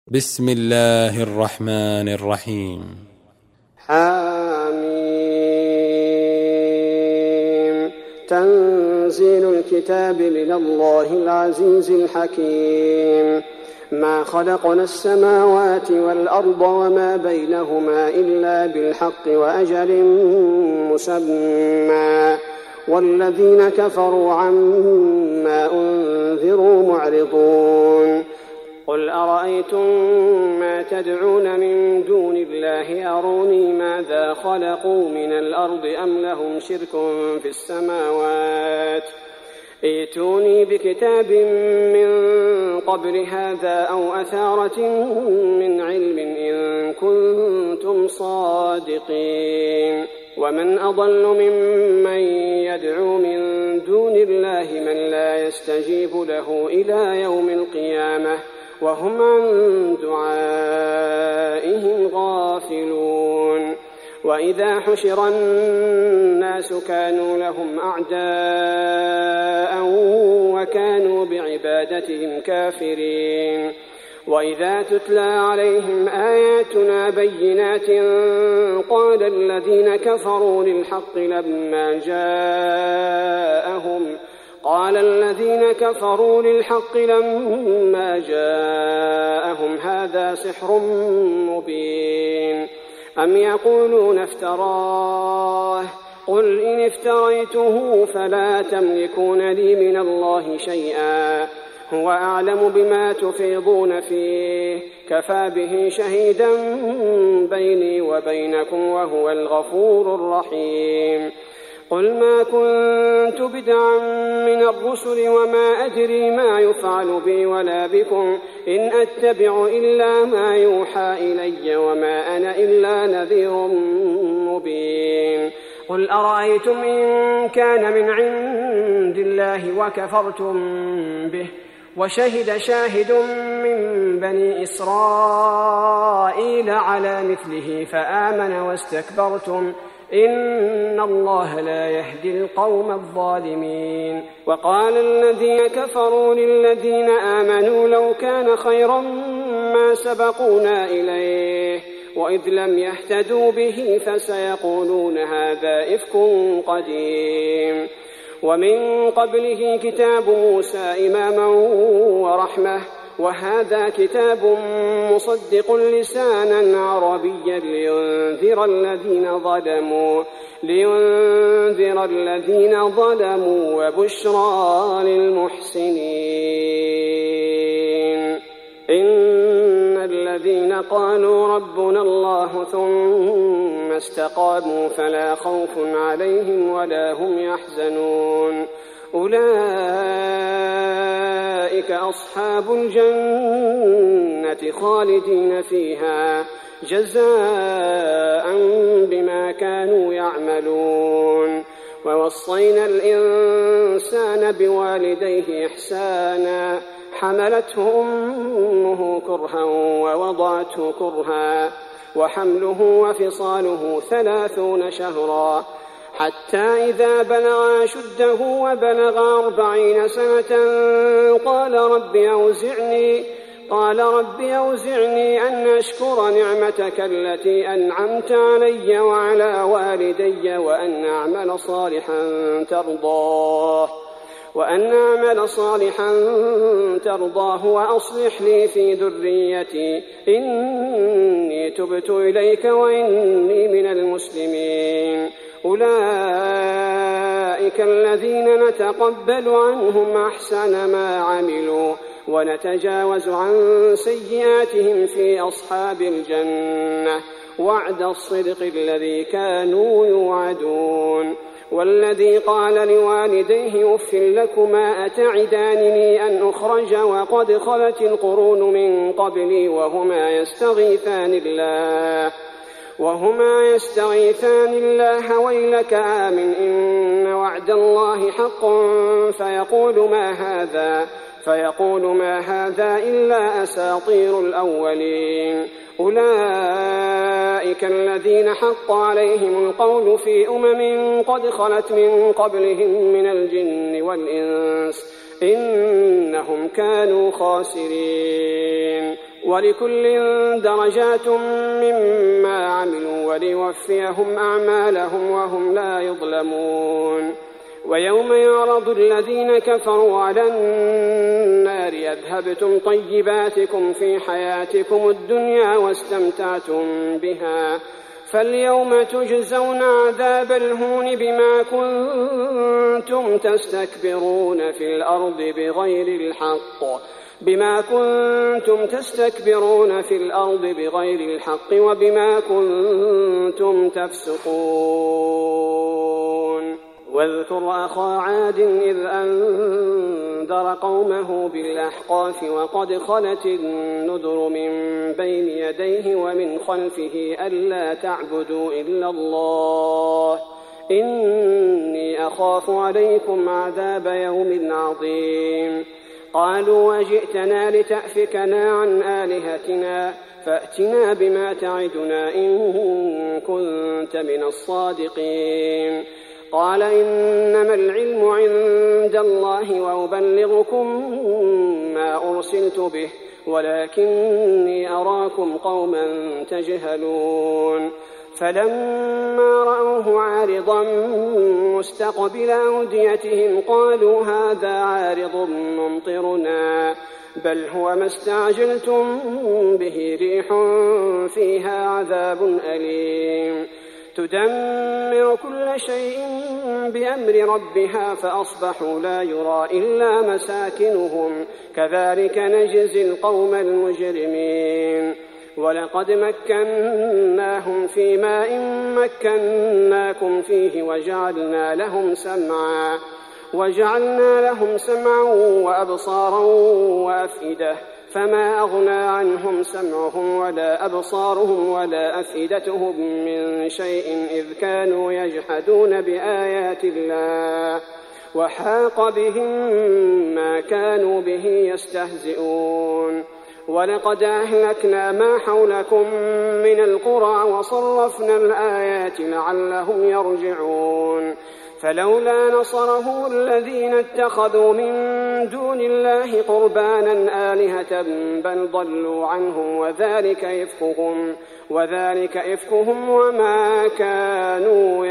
بسم الله الرحمن الرحيم. حميم. تنزيل الكتاب من الله العزيز الحكيم. ما خلقنا السماوات والأرض وما بينهما إلا بالحق وأجل مسمى والذين كفروا عما أنذروا معرضون. قل أرأيتم ما تدعون من دون الله أروني ماذا خلقوا من الأرض أم لهم شرك في السماوات ائتوني بكتاب من قبل هذا أو أثارة من علم إن كنتم صادقين. ومن أضل ممن يدعو من دون الله من لا يستجيب له إلى يوم القيامة وهم عن دعائهم غافلون. وإذا حشر الناس كانوا لهم أعداء وكانوا بعبادتهم كافرين. وإذا تتلى عليهم آياتنا بينات قال الذين كفروا للحق لما جاءهم هذا سحر مبين أم يقولون افتراه قل إن افتريته فلا تملكون لي من الله شيئا هو أعلم بما تفيضون فيه كفى به شهيدا بيني وبينكم وهو الغفور الرحيم. قل ما كنت بدعا من الرسل وما أدري ما يفعل بي ولا بكم إن أتبع إلا ما يوحى إلي وما أنا إلا نذير مبين. قل أرأيتم إن كان من عند الله وكفرتم به وشهد شاهد من بني إسرائيل على مثله فآمن واستكبرتم إن الله لا يهدي القوم الظالمين. وقال الذين كفروا للذين آمنوا لو كان خيرا ما سبقونا إليه وإذ لم يهتدوا به فسيقولون هذا إفك قديم. ومن قبله كتاب موسى إماما ورحمة وهذا كتاب مصدق لسانا عربيا لينذر الذين ظلموا وبشرى للمحسنين. إن الذين قالوا ربنا الله ثم استقاموا فلا خوف عليهم ولا هم يحزنون أولئك أصحاب الجنة خالدين فيها جزاء بما كانوا يعملون. ووصينا الإنسان بوالديه إحسانا حملته أمه كرها ووضعته كرها وحمله وفصاله 30 شهرا حتى إذا بلغ أشده وبلغ 40 سنة قال رب أوزعني أن أشكر نعمتك التي أنعمت علي وعلى والدي وأن أعمل صالحا ترضاه وأصلح لي في ذريتي إني تبت إليك وإني من المسلمين. أولئك الذين نتقبل عنهم أحسن ما عملوا ونتجاوز عن سيئاتهم في أصحاب الجنة وعد الصدق الذي كانوا يوعدون. والذي قال لوالديه أف لكما أتعدانني أن أخرج وقد خلت القرون من قبلي وهما يستغيثان الله ويلك آمن إن وعد الله حق فيقول ما هذا إلا أساطير الأولين. أولئك الذين حق عليهم القول في أمم قد خلت من قبلهم من الجن والإنس إنهم كانوا خاسرين. ولكل درجات مما عملوا وليوفيهم أعمالهم وهم لا يظلمون. ويوم يعرض الذين كفروا على النار أذهبتم طيباتكم في حياتكم الدنيا واستمتعتم بها فاليوم تجزون عذاب الهون بما كنتم تستكبرون في الأرض بغير الحق وبما كنتم تفسقون. واذكر أخا عاد إذ أنذر قومه بالأحقاف وقد خلت النذر من بين يديه ومن خلفه ألا تعبدوا إلا الله إني أخاف عليكم عذاب يوم عظيم. قالوا وجئتنا لتأفكنا عن آلهتنا فأتنا بما تعدنا إن كنت من الصادقين. قال إنما العلم عند الله وأبلغكم ما أرسلت به ولكني أراكم قوما تجهلون. فلما رأوه عارضا مستقبل أوديتهم قالوا هذا عارض ممطرنا بل هو ما استعجلتم به ريح فيها عذاب أليم تدمر كل شيء بأمر ربها فأصبحوا لا يرى إلا مساكنهم كذلك نجزي القوم المجرمين. ولقد مكناهم في ماء مكناكم فيه وجعلنا لهم سمعا وأبصارا وأفئدة فما أغنى عنهم سمعهم ولا أبصارهم ولا أفئدتهم من شيء إذ كانوا يجحدون بآيات الله وحاق بهم ما كانوا به يستهزئون. ولقد أهلكنا ما حولكم من القرى وصرفنا الآيات لعلهم يرجعون. فلولا نصرهم الذين اتخذوا من دون الله قربانا آلهة بل ضلوا عنهم وذلك إفكهم وما كانوا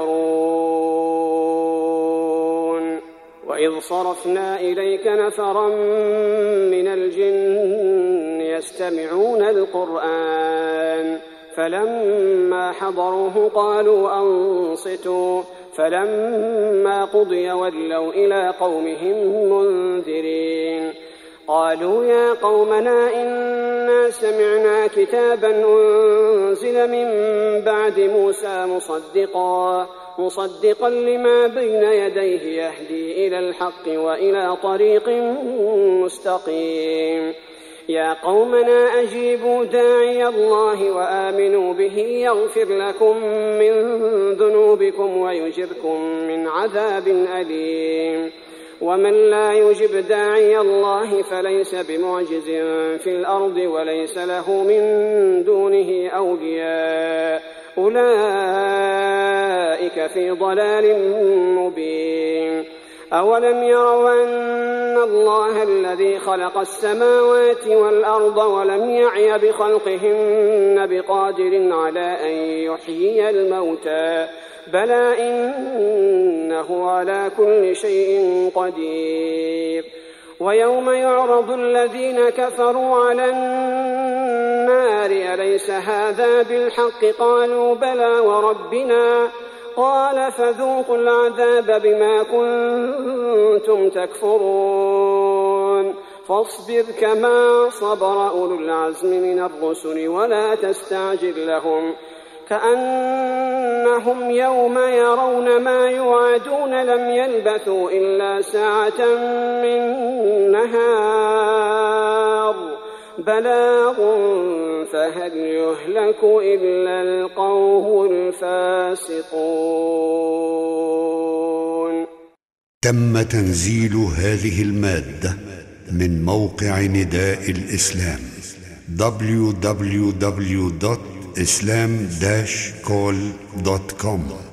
يفترون. وإذ صرفنا إليك نفرا من الجن يستمعون القرآن فلما حضروه قالوا أنصتوا فلما قضي ولوا إلى قومهم منذرين. قالوا يا قومنا إنا سمعنا كتابا أنزل من بعد موسى مصدقا لما بين يديه يهدي إلى الحق وإلى طريق مستقيم. يا قومنا أجيبوا داعي الله وآمنوا به يغفر لكم من ذنوبكم ويجركم من عذاب أليم. ومن لا يجب داعي الله فليس بمعجز في الأرض وليس له من دونه أولياء أولئك في ضلال مبين. أولم يروا أن الله الذي خلق السماوات والأرض ولم يعي بخلقهن بقادر على أن يحيي الموتى بلى إنه على كل شيء قدير. ويوم يعرض الذين كفروا على النار أليس هذا بالحق قالوا بلى وربنا قال فذوقوا العذاب بما كنتم تكفرون. فاصبر كما صبر أولو العزم من الرسل ولا تستعجل لهم كأنهم يوم يرون ما يوعدون لم يلبثوا إلا ساعة من نهار بلاغ فهل يهلك إلا القوم الفاسقون. تم تنزيل هذه المادة من موقع نداء الإسلام www.islam-call.com